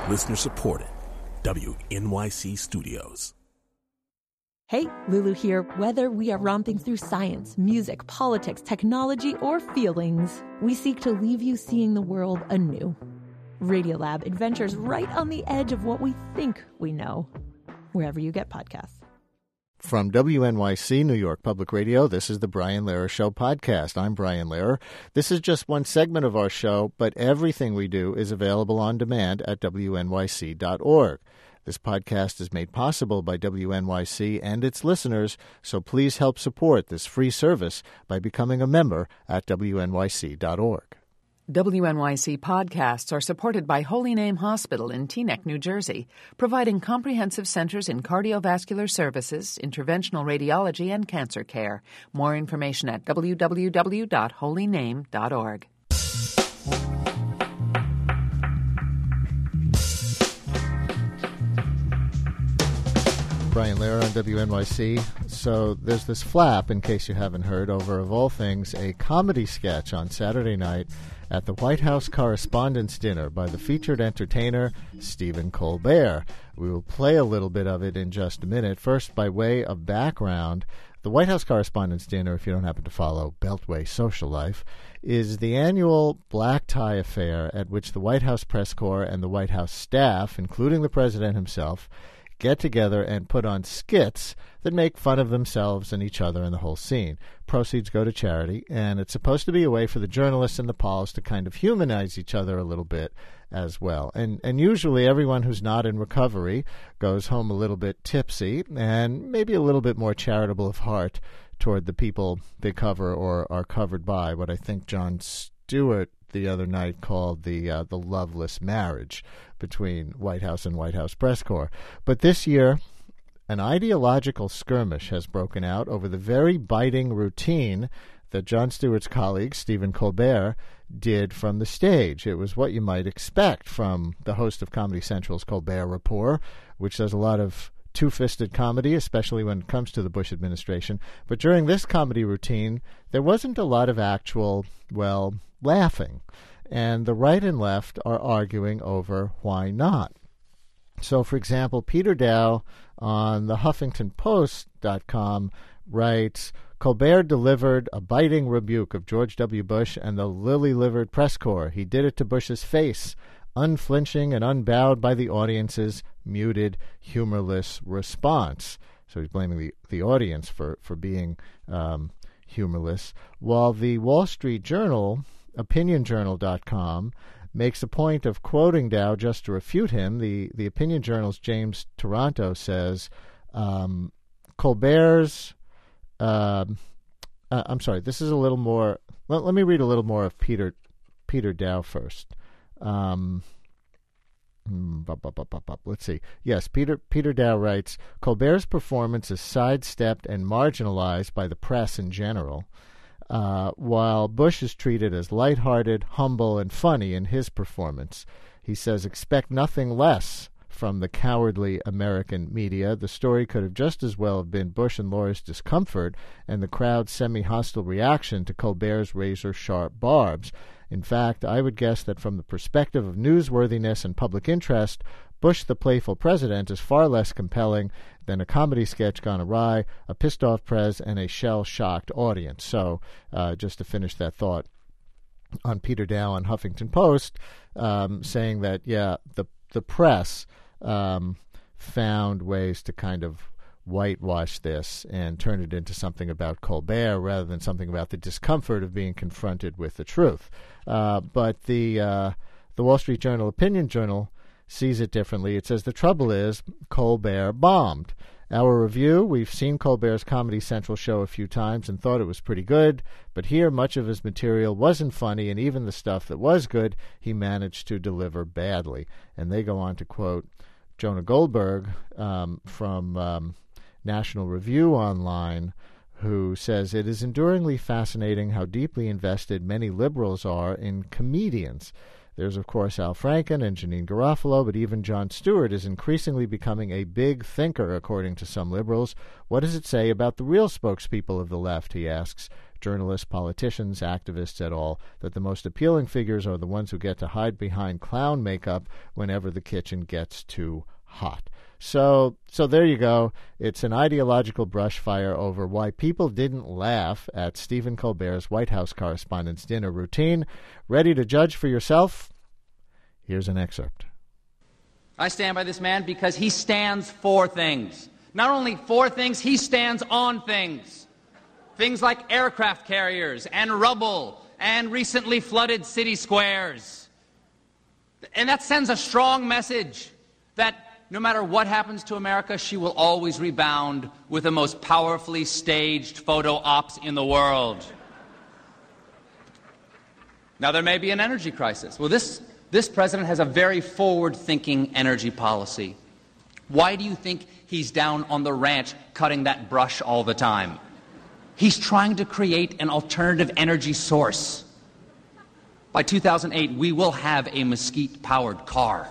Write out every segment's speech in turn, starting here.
Listener supported. WNYC Studios. Hey, Lulu here. Whether we are romping through science, music, politics, technology, or feelings, we seek to leave you seeing the world anew. Radiolab adventures right on the edge of what we think we know, wherever you get podcasts. From WNYC, New York Public Radio, this is the Brian Lehrer Show podcast. I'm Brian Lehrer. This is just one segment of our show, but everything we do is available on demand at WNYC.org. This podcast is made possible by WNYC and its listeners, so please help support this free service by becoming a member at WNYC.org. WNYC podcasts are supported by Holy Name Hospital in Teaneck, New Jersey, providing comprehensive centers in cardiovascular services, interventional radiology, and cancer care. More information at www.holyname.org. Brian Lehrer on WNYC. So there's this flap, in case you haven't heard, over, of all things, a comedy sketch on Saturday night at the White House Correspondents' Dinner by the featured entertainer Stephen Colbert. We will play a little bit of it in just a minute. First, by way of background, the White House Correspondents' Dinner, if you don't happen to follow Beltway social life, is the annual black tie affair at which the White House press corps and the White House staff, including the president himself, get together and put on skits that make fun of themselves and each other and the whole scene. Proceeds go to charity, and it's supposed to be a way for the journalists and the pols to kind of humanize each other a little bit as well. And usually everyone who's not in recovery goes home a little bit tipsy and maybe a little bit more charitable of heart toward the people they cover or are covered by, what I think Jon Stewart the other night called the loveless marriage between White House and White House press corps. But this year, an ideological skirmish has broken out over the very biting routine that Jon Stewart's colleague, Stephen Colbert, did from the stage. It was what you might expect from the host of Comedy Central's Colbert Report, which does a lot of two-fisted comedy, especially when it comes to the Bush administration. But during this comedy routine, there wasn't a lot of actual, laughing. And the right and left are arguing over why not. So, for example, Peter Dow on the HuffingtonPost.com writes, Colbert delivered a biting rebuke of George W. Bush and the lily-livered press corps. He did it to Bush's face, unflinching and unbowed by the audience's muted, humorless response. So he's blaming the audience for being humorless. While the Wall Street Journal, OpinionJournal.com, makes a point of quoting Dow just to refute him. The Opinion Journal's James Taranto says, Colbert's... I'm sorry, this is a little more... Let me read a little more of Peter Dow first. Let's see. Yes, Peter Dow writes, Colbert's performance is sidestepped and marginalized by the press in general, while Bush is treated as lighthearted, humble, and funny in his performance. He says, expect nothing less from the cowardly American media. The story could have just as well have been Bush and Laura's discomfort and the crowd's semi-hostile reaction to Colbert's razor-sharp barbs. In fact, I would guess that from the perspective of newsworthiness and public interest, Bush the playful president is far less compelling than a comedy sketch gone awry, a pissed-off press, and a shell-shocked audience. So, just to finish that thought, on Peter Dow on Huffington Post, saying that, the press found ways to kind of whitewash this and turn it into something about Colbert rather than something about the discomfort of being confronted with the truth. But the Wall Street Journal Opinion Journal sees it differently. It says the trouble is Colbert bombed. Our review, we've seen Colbert's Comedy Central show a few times and thought it was pretty good, but here much of his material wasn't funny, and even the stuff that was good, he managed to deliver badly. And they go on to quote Jonah Goldberg from National Review Online, who says, it is enduringly fascinating how deeply invested many liberals are in comedians. There's, of course, Al Franken and Janeane Garofalo, but even Jon Stewart is increasingly becoming a big thinker, according to some liberals. What does it say about the real spokespeople of the left, he asks. journalists, politicians, activists et al., that the most appealing figures are the ones who get to hide behind clown makeup whenever the kitchen gets too hot. So there you go. It's an ideological brushfire over why people didn't laugh at Stephen Colbert's White House Correspondents' Dinner routine. Ready to judge for yourself? Here's an excerpt. I stand by this man because he stands for things. Not only for things, he stands on things. Things like aircraft carriers and rubble and recently flooded city squares. And that sends a strong message that no matter what happens to America, she will always rebound with the most powerfully staged photo ops in the world. Now, there may be an energy crisis. Well, this president has a very forward-thinking energy policy. Why do you think he's down on the ranch cutting that brush all the time? He's trying to create an alternative energy source. By 2008, we will have a mesquite-powered car.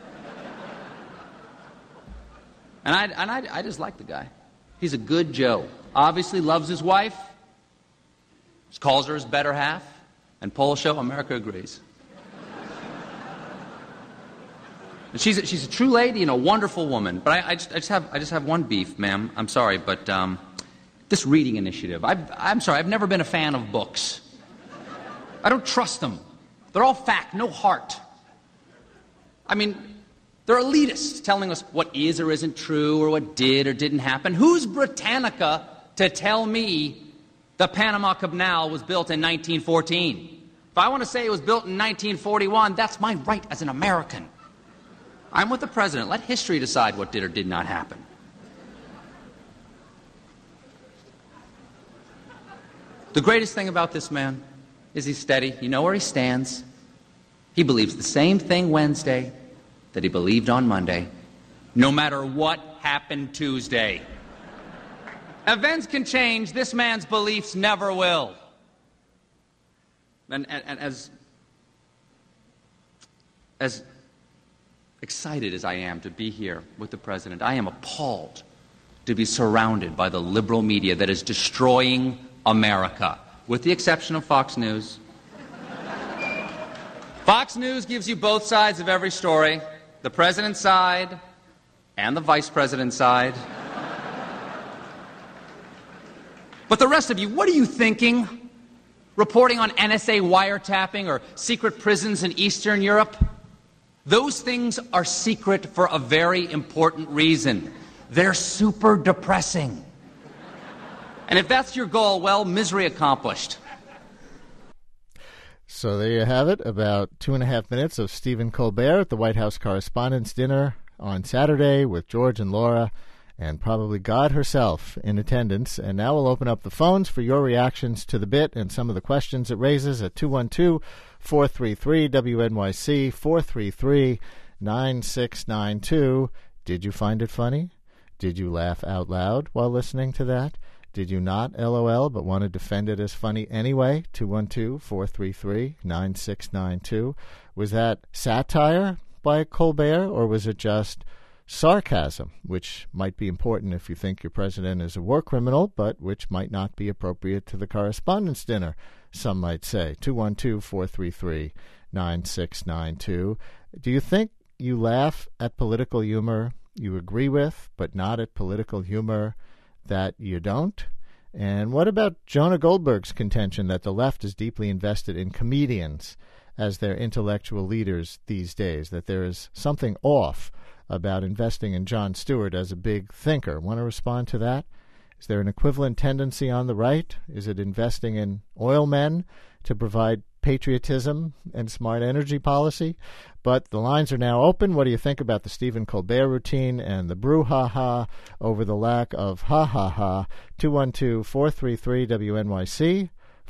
And I just like the guy. He's a good Joe. Obviously loves his wife. Calls her his better half. And polls show America agrees. And she's a true lady and a wonderful woman. But I just have one beef, ma'am. I'm sorry, but this reading initiative. I'm sorry. I've never been a fan of books. I don't trust them. They're all fact, no heart. I mean, they're elitists telling us what is or isn't true or what did or didn't happen. Who's Britannica to tell me the Panama Canal was built in 1914? If I want to say it was built in 1941, that's my right as an American. I'm with the president. Let history decide what did or did not happen. The greatest thing about this man is he's steady. You know where he stands. He believes the same thing Wednesday that he believed on Monday, no matter what happened Tuesday. Events can change. This man's beliefs never will. And as excited as I am to be here with the president, I am appalled to be surrounded by the liberal media that is destroying America, with the exception of Fox News. Fox News gives you both sides of every story. The president's side and the vice president's side. But the rest of you, what are you thinking? Reporting on NSA wiretapping or secret prisons in Eastern Europe? Those things are secret for a very important reason. They're super depressing. And if that's your goal, well, misery accomplished. So there you have it, about 2.5 minutes of Stephen Colbert at the White House Correspondents' Dinner on Saturday with George and Laura, and probably God herself in attendance. And now we'll open up the phones for your reactions to the bit and some of the questions it raises at 212-433-WNYC, 433-9692. Did you find it funny? Did you laugh out loud while listening to that? Did you not LOL but want to defend it as funny anyway? 212-433-9692. Was that satire by Colbert, or was it just sarcasm, which might be important if you think your president is a war criminal, but which might not be appropriate to the Correspondents' Dinner, some might say? 212-433-9692. Do you think you laugh at political humor you agree with, but not at political humor that you don't? And what about Jonah Goldberg's contention that the left is deeply invested in comedians as their intellectual leaders these days, that there is something off about investing in Jon Stewart as a big thinker? Want to respond to that? Is there an equivalent tendency on the right? Is it investing in oil men to provide patriotism and smart energy policy? But the lines are now open. What do you think about the Stephen Colbert routine and the brouhaha over the lack of ha-ha-ha? 212-433-WNYC,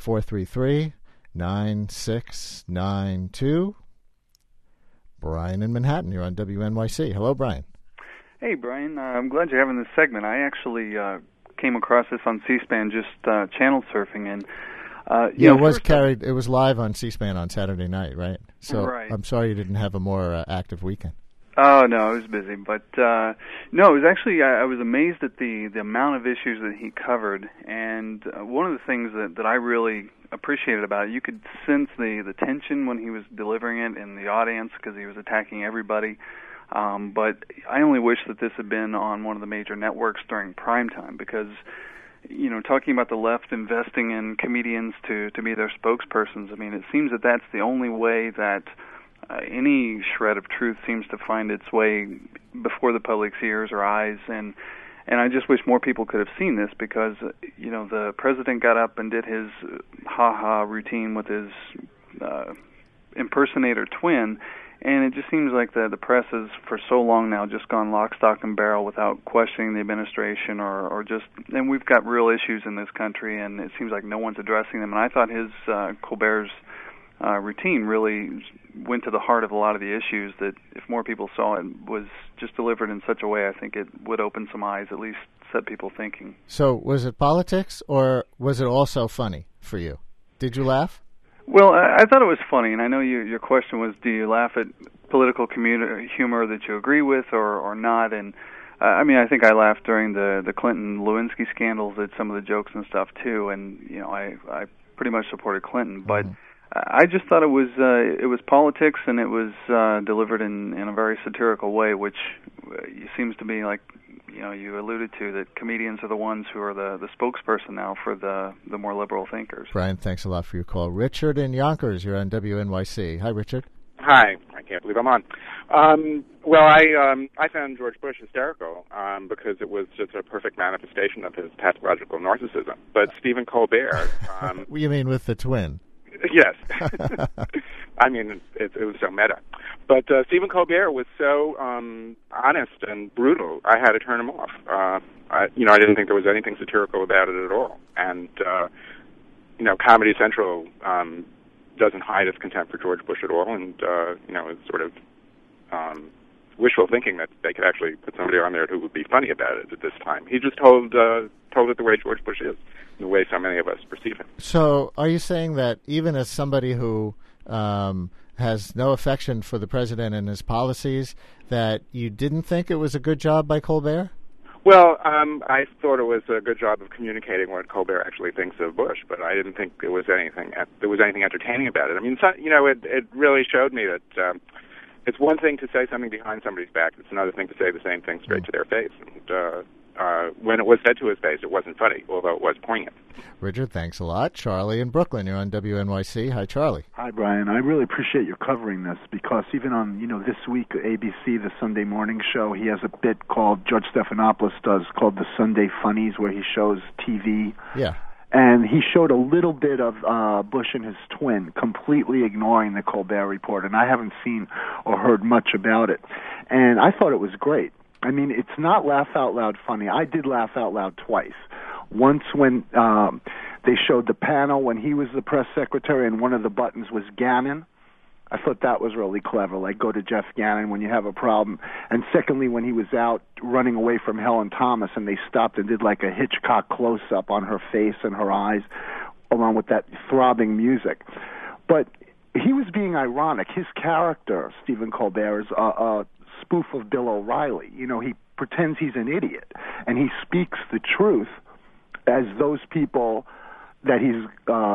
433-9692. Brian in Manhattan, you're on WNYC. Hello, Brian. Hey, Brian. I'm glad you're having this segment. I actually came across this on C-SPAN, just channel surfing, and it was carried. It was live on C-SPAN on Saturday night, right? So right. I'm sorry you didn't have a more active weekend. Oh, no, I was busy. But, no, it was actually, I was amazed at the amount of issues that he covered. And one of the things that I really appreciated about it, you could sense the tension when he was delivering it in the audience because he was attacking everybody. But I only wish that this had been on one of the major networks during prime time because, you know, talking about the left investing in comedians to be their spokespersons, I mean, it seems that that's the only way that any shred of truth seems to find its way before the public's ears or eyes, and I just wish more people could have seen this because, you know, the president got up and did his ha-ha routine with his impersonator twin, and it just seems like the press has for so long now just gone lock, stock, and barrel without questioning the administration or just, and we've got real issues in this country, and it seems like no one's addressing them, and I thought his Colbert's routine really went to the heart of a lot of the issues that if more people saw it was just delivered in such a way, I think it would open some eyes, at least set people thinking. So was it politics or was it also funny for you? Did you laugh? Well, I thought it was funny, and I know your question was, do you laugh at political humor that you agree with or not? And I mean, I think I laughed during the Clinton-Lewinsky scandals at some of the jokes and stuff too, and you know, I pretty much supported Clinton, but I just thought it was politics, and it was delivered in a very satirical way, which seems to be like, you know, you alluded to that comedians are the ones who are the spokesperson now for the more liberal thinkers. Brian, thanks a lot for your call. Richard in Yonkers, you're on WNYC. Hi, Richard. Hi. I can't believe I'm on. Well, I found George Bush hysterical because it was just a perfect manifestation of his pathological narcissism. But Stephen Colbert... You mean with the twin? Yes. I mean, it was so meta. But Stephen Colbert was so honest and brutal, I had to turn him off. I didn't think there was anything satirical about it at all. And, Comedy Central doesn't hide its contempt for George Bush at all, and, it's sort of wishful thinking that they could actually put somebody on there who would be funny about it at this time. He just told it the way George Bush is, the way so many of us perceive him. So are you saying that even as somebody who has no affection for the president and his policies, that you didn't think it was a good job by Colbert? Well, I thought it was a good job of communicating what Colbert actually thinks of Bush, but I didn't think there was anything entertaining about it. I mean, it really showed me that it's one thing to say something behind somebody's back. It's another thing to say the same thing straight to their face. And when it was said to his face, it wasn't funny, although it was poignant. Richard, thanks a lot. Charlie in Brooklyn, you're on WNYC. Hi, Charlie. Hi, Brian. I really appreciate your covering this because even on, this week, ABC, the Sunday morning show, he has a bit called, George Stephanopoulos does, called the Sunday Funnies, where he shows TV. Yeah. And he showed a little bit of Bush and his twin, completely ignoring the Colbert Report, and I haven't seen or heard much about it. And I thought it was great. I mean, it's not laugh out loud funny. I did laugh out loud twice. Once when they showed the panel when he was the press secretary and one of the buttons was Gannon. I thought that was really clever, like go to Jeff Gannon when you have a problem. And secondly, when he was out running away from Helen Thomas and they stopped and did like a Hitchcock close-up on her face and her eyes along with that throbbing music. But he was being ironic. His character, Stephen Colbert, is a spoof of Bill O'Reilly. He pretends he's an idiot, and he speaks the truth as those people that he's,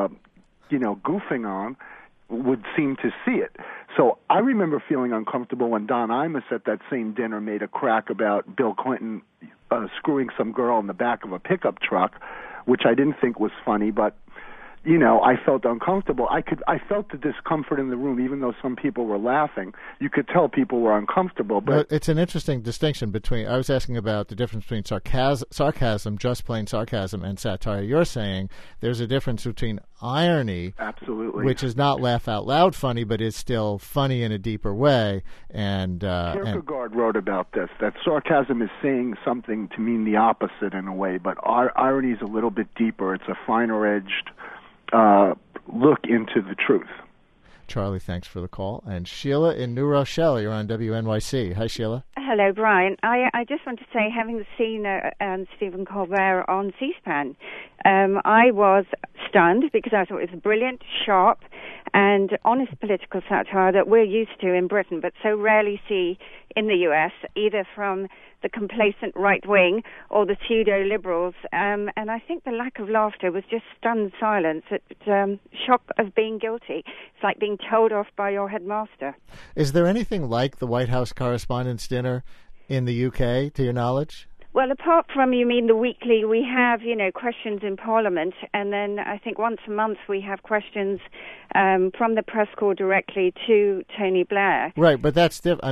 goofing on would seem to see it. So I remember feeling uncomfortable when Don Imus at that same dinner made a crack about Bill Clinton screwing some girl in the back of a pickup truck, which I didn't think was funny, but I felt uncomfortable. I felt the discomfort in the room, even though some people were laughing. You could tell people were uncomfortable. But it's an interesting distinction between. I was asking about the difference between sarcasm, just plain sarcasm, and satire. You're saying there's a difference between irony, absolutely, which is not laugh out loud funny, but is still funny in a deeper way. And Kierkegaard wrote about this. That sarcasm is saying something to mean the opposite in a way, but irony is a little bit deeper. It's a finer-edged look into the truth. Charlie, thanks for the call. And Sheila in New Rochelle, you're on WNYC. Hi, Sheila. Hello, Brian. I just want to say, having seen Stephen Colbert on C-SPAN, I was stunned because I thought it was brilliant, sharp, and honest political satire that we're used to in Britain, but so rarely see in the U.S., either from the complacent right wing or the pseudo-liberals. And I think the lack of laughter was just stunned silence at shock of being guilty. It's like being told off by your headmaster. Is there anything like the White House Correspondents' Dinner in the UK, to your knowledge? Well, apart from, you mean the weekly, we have, questions in Parliament, and then I think once a month we have questions from the press corps directly to Tony Blair. Right, but that's that's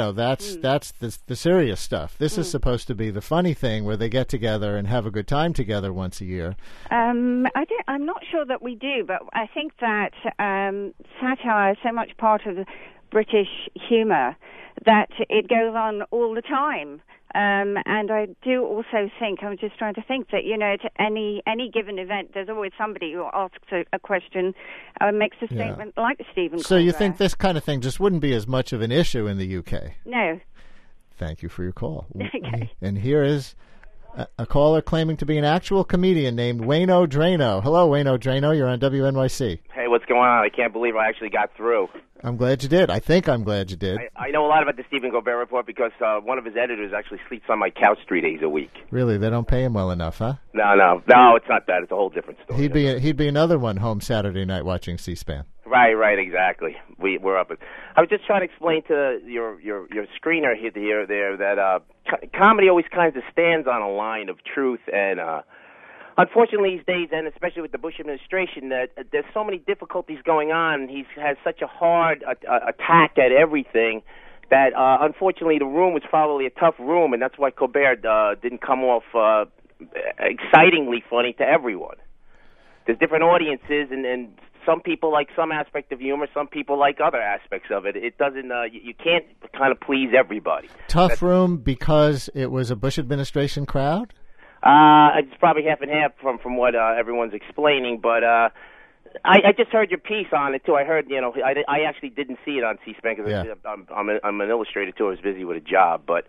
the serious stuff. This is supposed to be the funny thing where they get together and have a good time together once a year. I'm not sure that we do, but I think that satire is so much part of the British humour that it goes on all the time. And I do also think, I'm just trying to think that, at any given event, there's always somebody who asks a question, makes a statement like Stephen Colbert. So you think this kind of thing just wouldn't be as much of an issue in the UK? No. Thank you for your call. Okay. And here is a caller claiming to be an actual comedian named Wayno Drano. Hello, Wayno Drano. You're on WNYC. Hey, what's going on? I can't believe I actually got through. I'm glad you did. I think I'm glad you did. I know a lot about the Stephen Colbert Report because one of his editors actually sleeps on my couch 3 days a week. Really? They don't pay him well enough, huh? No, it's not that. It's a whole different story. He'd be another one home Saturday night watching C-SPAN. Right, exactly. We're up. I was just trying to explain to your screener here there that comedy always kind of stands on a line of truth, and unfortunately these days, and especially with the Bush administration, that there's so many difficulties going on, and he has such a hard attack at everything that unfortunately the room was probably a tough room, and that's why Colbert didn't come off excitingly funny to everyone. There's different audiences, and some people like some aspect of humor, some people like other aspects of it. It doesn't, you can't kind of please everybody. Tough room because it was a Bush administration crowd? It's probably half and half from what everyone's explaining, but I just heard your piece on it too. I heard, I actually didn't see it on C-SPAN because I'm an illustrator too. I was busy with a job, but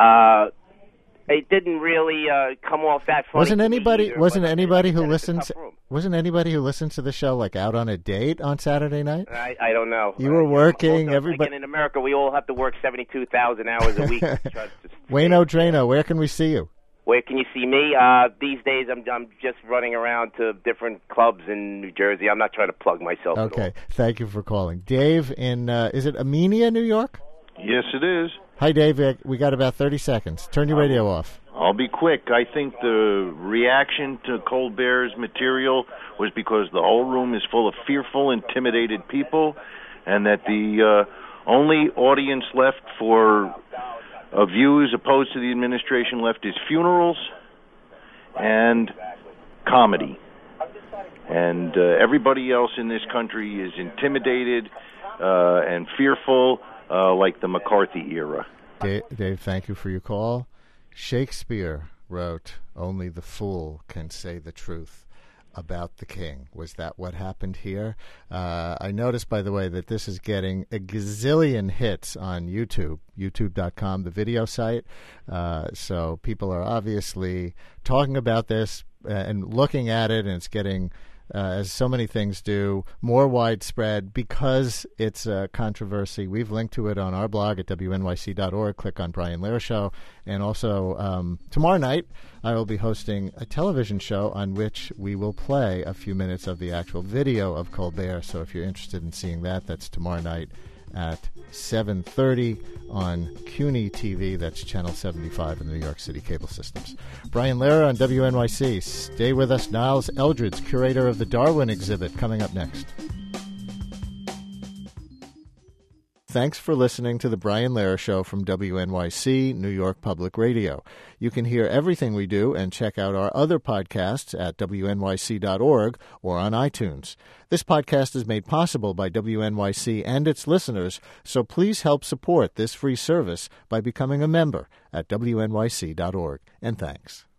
it didn't really come off that funny. Wasn't anybody who listens to the show like out on a date on Saturday night? I don't know. You were working. Everybody again, in America, we all have to work 72,000 hours a week. Wayno Drano, where can we see you? Where can you see me? These days, I'm just running around to different clubs in New Jersey. I'm not trying to plug myself. Okay, at all. Thank you for calling, Dave. In is it Amenia, New York? Yes, it is. Hi, Dave. We got about 30 seconds. Turn your radio off. I'll be quick. I think the reaction to Colbert's material was because the whole room is full of fearful, intimidated people, and that the only audience left for views opposed to the administration left is funerals and comedy. And everybody else in this country is intimidated and fearful, like the McCarthy era. Dave, thank you for your call. Shakespeare wrote, "Only the fool can say the truth about the king." Was that what happened here? I noticed, by the way, that this is getting a gazillion hits on YouTube, youtube.com, the video site. So people are obviously talking about this and looking at it, and it's getting, as so many things do, more widespread because it's a controversy. We've linked to it on our blog at WNYC.org. Click on Brian Lehrer Show. And also, tomorrow night, I will be hosting a television show on which we will play a few minutes of the actual video of Colbert. So if you're interested in seeing that, that's tomorrow night at 7:30 on CUNY TV. That's Channel 75 in the New York City cable systems. Brian Lehrer on WNYC. Stay with us. Niles Eldredge, curator of the Darwin exhibit, coming up next. Thanks for listening to The Brian Lehrer Show from WNYC, New York Public Radio. You can hear everything we do and check out our other podcasts at WNYC.org or on iTunes. This podcast is made possible by WNYC and its listeners, so please help support this free service by becoming a member at WNYC.org. And thanks.